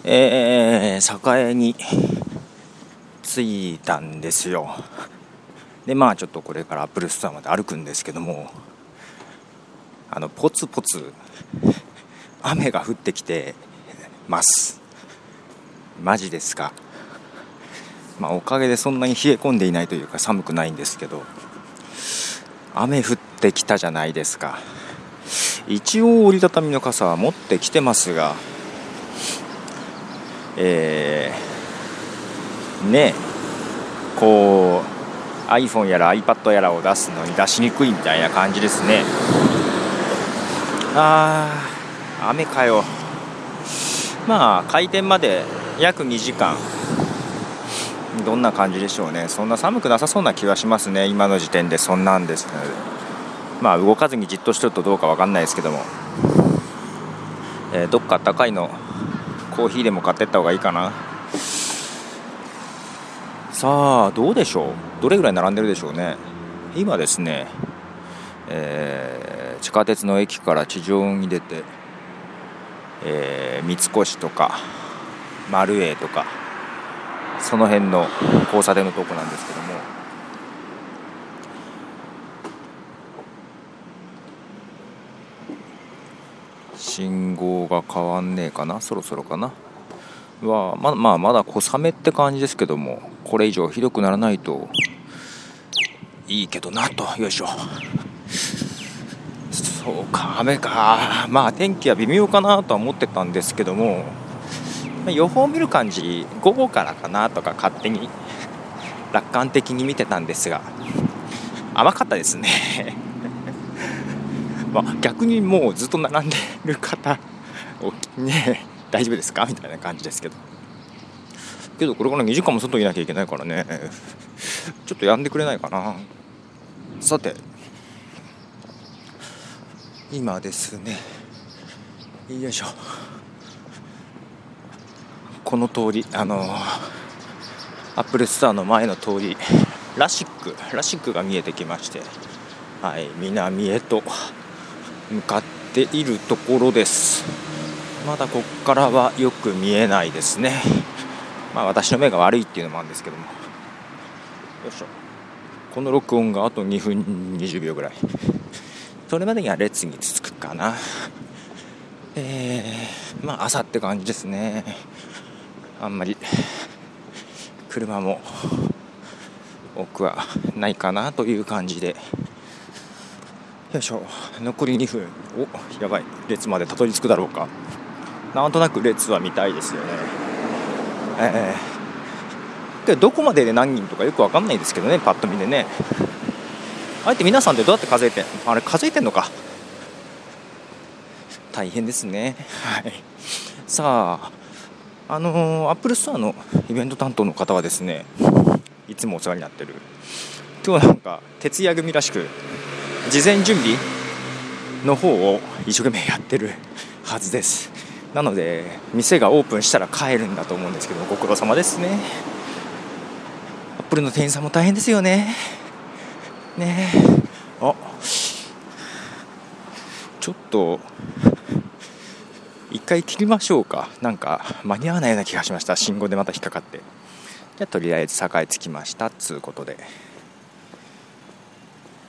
栄に着いたんですよ。でちょっとこれからアップルストアまで歩くんですけども、ポツポツ雨が降ってきてます。マジですか。おかげでそんなに冷え込んでいないというか寒くないんですけど、雨降ってきたじゃないですか。一応折りたたみの傘は持ってきてますが、こう iPhone やら iPad やらを出すのに出しにくいみたいな感じですね。雨かよ。開店まで約2時間、どんな感じでしょうね。そんな寒くなさそうな気はしますね、今の時点で。そんなんですので、動かずにじっとしてるとどうか分かんないですけども、どっかあったかいのコーヒーでも買ってった方がいいかな。さあどうでしょう、どれぐらい並んでるでしょうね。今ですね、地下鉄の駅から地上に出て、三越とか丸栄とかその辺の交差点のとこなんですけども、信号が変わんねえかな、そろそろかな。まだ小雨って感じですけども、これ以上ひどくならないといいけどなと。よいしょ。そうか、雨か。天気は微妙かなとは思ってたんですけども、予報を見る感じ午後からかなとか勝手に楽観的に見てたんですが、甘かったですね逆にもうずっと並んでる方ね、大丈夫ですかみたいな感じですけどこれから2時間も外にいなきゃいけないからね、ちょっとやんでくれないかな。さて今ですね、よいしょ、この通り、アップルストアの前の通り、ラシックが見えてきまして、南へと向かっているところです。まだここからはよく見えないですね。私の目が悪いっていうのもあるんですけども、よいしょ。この録音があと2分20秒ぐらい、それまでには列に続くかな。朝って感じですね。あんまり車も多くはないかなという感じで、よいしょ。残り2分。やばい、列までたどり着くだろうか。なんとなく列は見たいですよね。どこまでで何人とかよく分かんないですけどね、パッと見でね。あえて皆さんでどうやって数えて数えてんのか、大変ですね。さあアップルストアのイベント担当の方はですね、いつもお世話になってる、今日なんか徹夜組らしく事前準備の方を一生懸命やってるはずです。なので店がオープンしたら帰るんだと思うんですけど、ご苦労様ですね。アップルの店員さんも大変ですよね。ちょっと一回切りましょうか。なんか間に合わないような気がしました。信号でまた引っかかって。じゃあとりあえず栄着きましたっつうことで。